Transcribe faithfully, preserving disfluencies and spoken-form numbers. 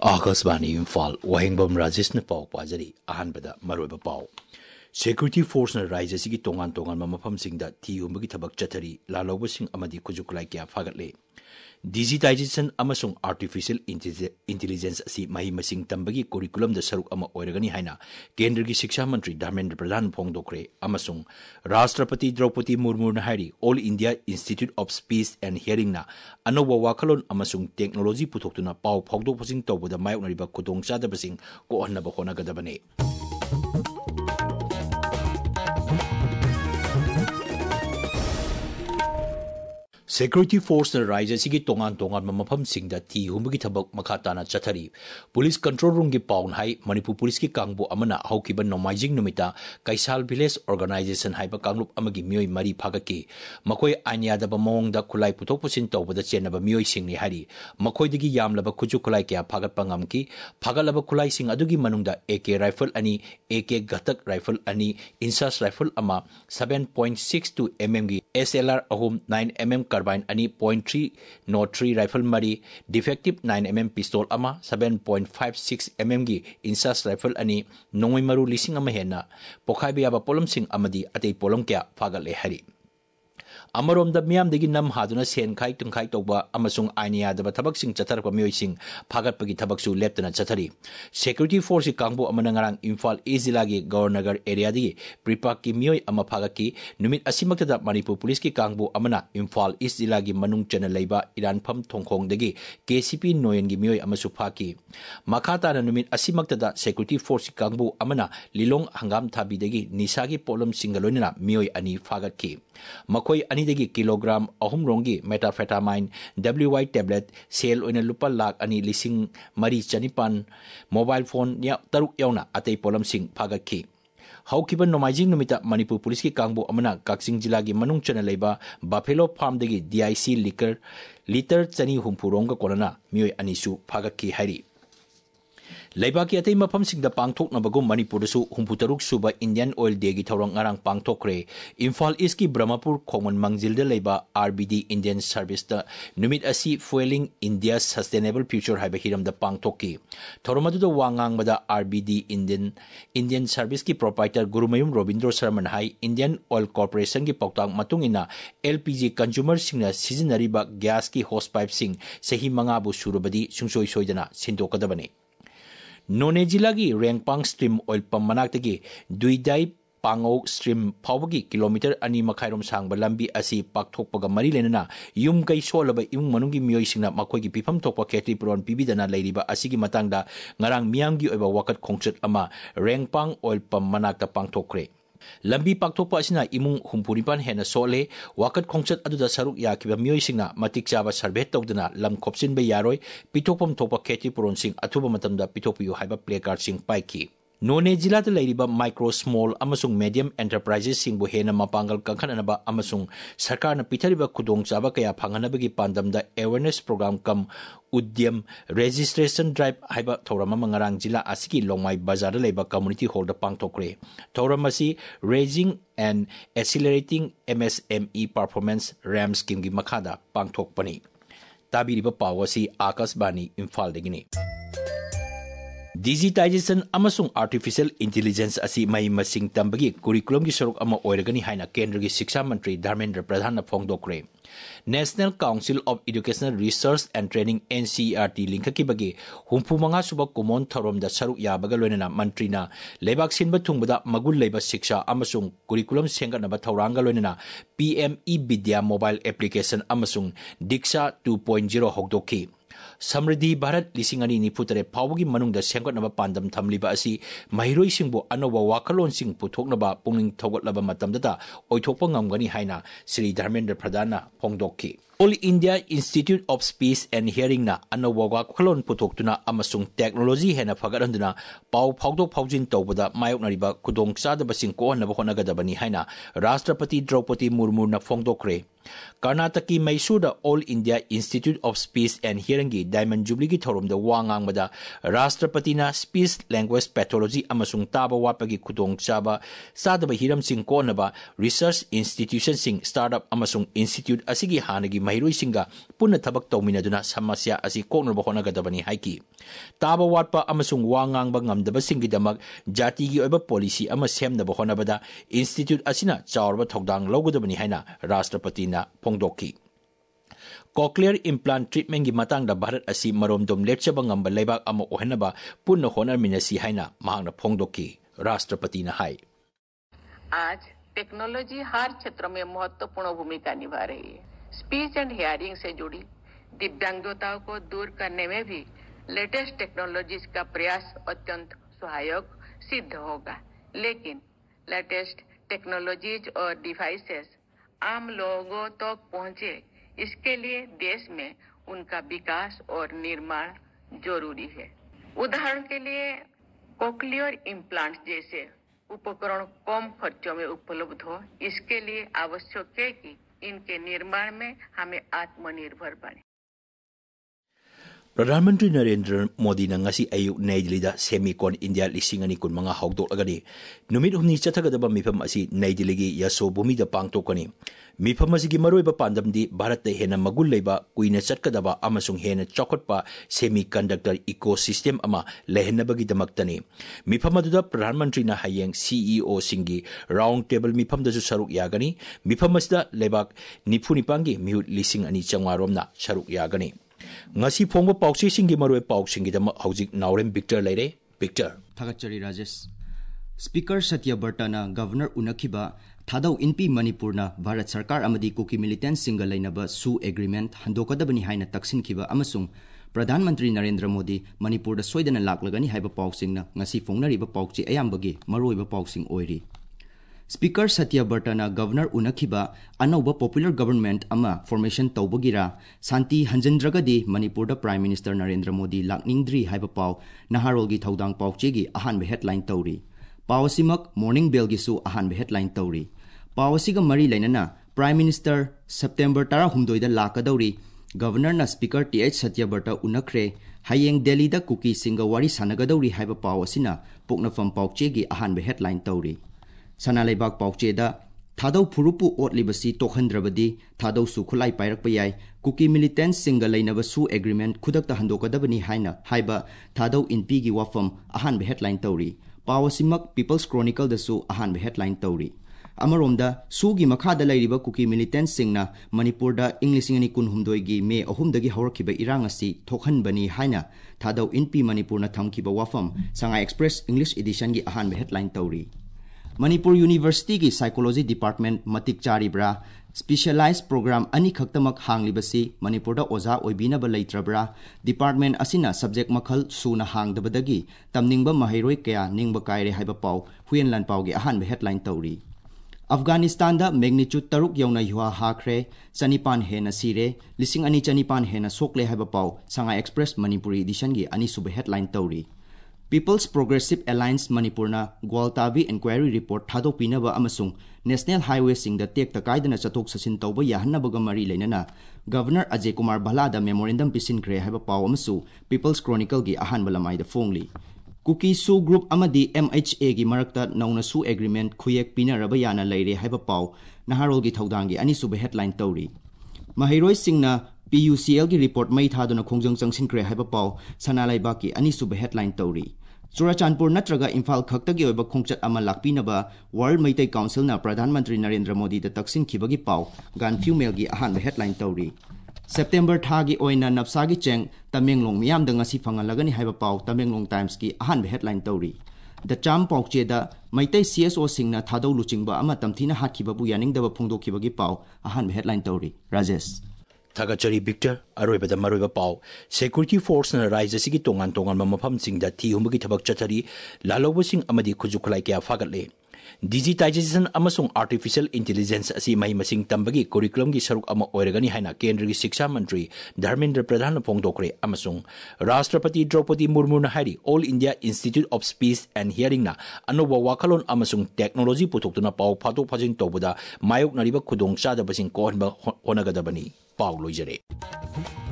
आकाशवाणी इम्फाल वहेंगबम राजेश ने पाव पाजरी अहनबदा मरोइबा पाव Security Force na Raija sigi tongan tongan mamafam singda thi umbagi thabak chathari lalauba sing amadi kujukulai kya phagatle digitization amasung artificial intelligence asi mahi masing tambagi curriculum da saruk ama oiragani haina kendra gi shiksha mantri Dharmendra Pradhan phongdokre amasung Rashtrapati Draupadi Murmu na hari All India Institute of Speech and Hearing na anowa wakalon amasung technology puthoktuna paw phogdok phasing tawbada mayoknariba kudong chada basing ko annaba khona gadabane Security Force na Raija sigi tongan tongan mamafam singda thi humbagi thabak makhatana chathari Police Control Room gi pawn hai Manipur Police ki kangbu amana haukiba nomaijing numita Kaisal Village Organization haiba kanglup amagi mioi mari phagaki makoi anyada ba mongda khulai puthok pusin tawbada chenaba mioi singni hari makoi digi yamlaba khuju khulai kya phagat pangam ki phagalaba khulai sing adugi manungda A K rifle ani A K gatak rifle ani insas rifle ama seven point six two millimeter gi S L R ahum nine millimeter carbine ani point three oh three rifle mari defective nine millimeter pistol ama seven point five six millimeter gi insas rifle ani nongoi maru lising ama hena pokhai biya ba polom sing amadi atei polom kya phagal le hari Amarom da miam degi nam haduna sen khai tung khai tawba amasung ainia da thabak sing chathar pa mioi sing phagat pagi thabak su leptana chathari Security Force kangbu amana ngarang Imphal East Jilla gi Gaurnagar area di pripak ki mioi ama phagaki numit asimakta da Manipur Police ki kangbu amana Imphal East Jilla gi manung chana leiba Iran pham thongkhong degi K C P Noyen gi mioi amasu phaki makhata na numit asimakta da Security Force kangbu amana Lilong hangam thabi degi nisa gi polom singaloina mioi ani phagat ki makoi ani degi kilogram ahum rongi methamphetamine W Y tablet sale oina lupa lakh ani lising mari chanipan mobile phone ya taruk yauna atei polam sing phagakhi haukiban nomaijing numita Manipur Police ki kangbu amana Kaksing Jilla gi manung chana leiba Buffalo Farm degi D I C liquor liter chani humpurong ka kolana mioi anisu phagakhi hari Laibaki atay mapam singda pangthok na bagong Manipur su humputaruk suba Indian Oil Day gi thawrang ngarang pangthokre Imphal East ki Brahmapur Khongman Mangjilda leiba R B D Indian Service da numit asi fueling India's sustainable future haiba hiram da pangthokki thoromadu da wangang bada R B D Indian Indian Service ki proprietor Gurumayum Robindro Sharman hai Indian Oil Corporation ki pautang matungina L P G consumer singna seasonariba gas ki hosepipe sing sahi manga bu surubadi sungsoi soidana sindokadabane None Jilla gi Rengpang Stream Oil Pump manaktagi Duidai Pango Stream phawgi kilometer ani makhairom sangba lambi asi pakthokpaga mari lenana yum kai solaba imung manungi mioi singna makoi gi pifam thokpa kheti puron pibidana leiriba asigi matangda ngarang miyangi oiba wakat khongchat ama Rengpang Oil Pump manakta pangthokre Lambi pakthokpa asina imung humpuripan hena sole wakat khongchat aduda saruk yakiba mioi singna matik chaba survey tawdana lam khopsin be yaroi pitokpam thokpa kheti puron sing athuba matamda pitokpiu haiba placard sing paiki None Jilla da leiriba micro small amasung medium enterprises singbu hena mapangal kangkhananaba amasung sarkar na pithariba khudong chaba kaya phanganabagi pandamda awareness program kam udyam registration drive haiba thorama mangarang Jilla asiki Longmai Bazar da leiba community hall da pangthokre thoramasi raising and accelerating M S M E performance RAM scheme gi makhada pangthokpani tabiriba pawasi Akashbani Imphal degini Digitization amasung artificial intelligence asi mai masing tambagi curriculum gi sorok ama oiragani haina kendra gi shiksha mantri Dharmendra Pradhan na phongdokre National Council of Educational Research and Training N C E R T linkaki bagi humpu manga suba kumon thorom da saruk yabaga loinana mantri na lebak sinba thungbada magul leiba shiksha amasung curriculum sengatna ba thawranga loinana P M E Vidya mobile application amasung Diksha two point oh hokdokhi Samriddhi Bharat lisingani ni putare phawgi manungda sengkotnaba pandam thamliba asi mahiroi singbo anoba wakalon sing puthoknaba pungning thogotlaba matamdata oithokpa ngamgani haina Sri Dharmendra Pradhan na phongdokki All India Institute of Speech and Hearing na anoba wakalon puthoktuna amasung technology hena phagaranduna pau phawdok phawjin tawbada mayoknariba khudong chadaba sing ko hanaba honagadabani haina Rashtrapati Draupadi Murmu na phongdokre Karnataka ki Mysore All India Institute of Speech and Hearing ki Diamond Jubilee ki thorum da wa ngang bada Rashtrapati na speech language pathology amasung taba watpa ki khudong chaba sadaba hiram sing ko na ba research institution sing startup amasung institute asigi hanagi mahiroi singa punna thabak tawmina duna samasya asi kokno ba hona gadabani haiki taba watpa amasung wa ngang ba ngamdaba singi damak jati gi oiba policy ama semna ba hona bada institute asina chawrba thogdang logodabani haina Rashtrapati na Pongdoki. Cochlear implant treatment की matang da Bharat asi marom dom lepchaba ngamba leibak ama ohenaba punna honar minasi haina mahangna Pongdoki राष्ट्रपति ने high. आज technology हर क्षेत्र में महत्वपूर्ण भूमिका निभा रही है। स्पीच एंड हियरिंग से जुड़ी दिव्यांगताओं को दूर करने में भी लेटेस्ट टेक्नोलॉजीज का प्रयास अत्यंत सहायक सिद्ध होगा, लेकिन लेटेस्ट टेक्नोलॉजीज और डिवाइसेस आम लोगों तक तो पहुंचे, इसके लिए देश में उनका विकास और निर्माण जरूरी है। उदाहरण के लिए कोक्लियर इम्प्लांट जैसे उपकरण कम खर्चों में उपलब्ध हो, इसके लिए आवश्यक है कि इनके निर्माण में हमें आत्मनिर्भर बने। प्रधानमंत्री नरेंद्र मोदी ने ngasi ayuk nai Delhi Semicon India lising ani kun mga hawdok agani numit humni chathagadaba mifam asi nai Delhi gi yaso bhumi da pangtokani mifam asi gi maroi ba pandam di Bharat te hena magul leiba kuina chatkadaba amasung hena chokotpa semiconductor ecosystem ama lehenabagi damaktani mifam aduda प्रधानमंत्री na hayeng C E O singi round table mifam da su saruk yagani mifam asda lebak nipunipangi mihut lising ani changwarom na saruk yagani ngasi phongba pauchi singi maroi pausingi dama hojik naurem Victor leire Victor thagachari Rajesh Speaker Satya Bartana Governor Unakhiba thadau inpi Manipurna Bharat Sarkar amadi Kuki militant single lainaba su agreement handokadabani haina taksin khiba amasung Pradhan Mantri Narendra Modi Manipur da soidana laklagani haiba pausingna ngasi phongnari ba pauchi ayambagi maroi ba pausing oiri Speaker Satya Bartana Governor Unakhiba anauba popular government ama formation taubagira Santi Hanjandragadi Manipur da Prime Minister Narendra Modi lakningdri haiba pau naharol gi thaudang pauchegi ahan be headline tauri pawasimak morning bell gi su ahan be headline tauri pawasiga mari lainana Prime Minister September tarahumdoi da lakadauri Governor na Speaker T H Satya Barta Unakre hayeng Delhi da Kuki singa wari sanagadauri haiba pawasina puknafam pauchegi ahan be headline tauri Sanalaibak Paucheda, Tado Purupu Otlibasi Tokhandrabadi, Tado Sukulai Pairak Payai, Kuki militants single Lainabasu agreement, Kudak the Handokadabani Haina, Haiba, Tado in Pigi Wafam, Ahan be headline Tauri, Pawasimak People's Chronicle the Su, Ahan be headline Tauri. Amaromda, Sugi Makada Laiba Kuki militants singna, Manipurda, Englishingani Kunhumdoigi, Me, Ohumdagi Horakiba Irangasi, Tokhan Bani Haina, Tado in P Manipurna Tamkiba Wafam, Sanga Express English edition gi Ahan be headline Tauri. Manipur University ki Psychology Department matik charibra specialized program ani khaktamak hanglibasi Manipur da oza oibina ba leitrabra department asina subject makhal suna hangdabadagi tamningba mahiroi kaya ningba kaire haiba pau huyen lan pau gi ahan be headline tauri Afghanistan da magnitude taruk yauna yuha hakre chanipan hena sire lising ani chanipan hena sokle haiba pau Sanga Express Manipuri edition gi ani sub headline tauri People's Progressive Alliance Manipurna Gwaltabi Inquiry Report Thado Pinaba Amasung National Highway Sing the Tek Takaidana Chatok Sasin Tauba Yahanabaga Mari Lenana Governor Ajay Kumar Balada Memorandum Pisin Kre Haba Pau Amasu People's Chronicle Gi Ahan Balamai the Fongli Kuki Su Group Amadi M H A Gi Marakta Nauna Su Agreement Kuyek Pina Rabayana Leire Haba Pau Naharol Gi Thaudangi Ani Sube Headline Tauri Mahiroi Singna P U C L ki report mai thaduna khongjang changsin kre haiba pau sanalai baki ani sub headline tauri Churachandpur natraga Imphal khakta gi oiba khongchat ama lakpina ba World Maitai Council na Pradhan Mantri Narendra Modi da taksin khibagi pau gan female gi ahan headline tauri September thagi oina napsa gi cheng Tamenglong miyam da ngasi phangalagani haiba pau Tamenglong Times ki ahan headline tauri The Cham Pauche da Maitai C S O singna thado luchingba ama tamthina hatkiba bu yaning da phongdo khibagi pau ahan headline tauri Rajesh Thagachari Victor Aroiba da Maroiba Pau Security Force na Raisa Sigi Tongan Tongan Mamapam Sing da Ti Humagi Tabak Chatari Lalobasing Amadi Kujukulai Kya Fagatle digitization अमसुंग artificial intelligence असि मही मसिंग तंबगी curriculum की सरुक अमा ओइरगनी हाइना केंद्र की शिक्षा मंत्री धर्मेंद्र प्रधान फोंदोकरे अमसुंग राष्ट्रपति द्रौपदी मुर्मू न हाइरी All India Institute of Speech and Hearing ना अनोबा वाखलोन अमसुंग टेक्नोलॉजी पुथोक्तुना पाउ फादो फाजिंग तौबदा मायोक नरिबा खुदोंग चादबसिंग कोहनबा होनगदबनी पाउ लोइजरे।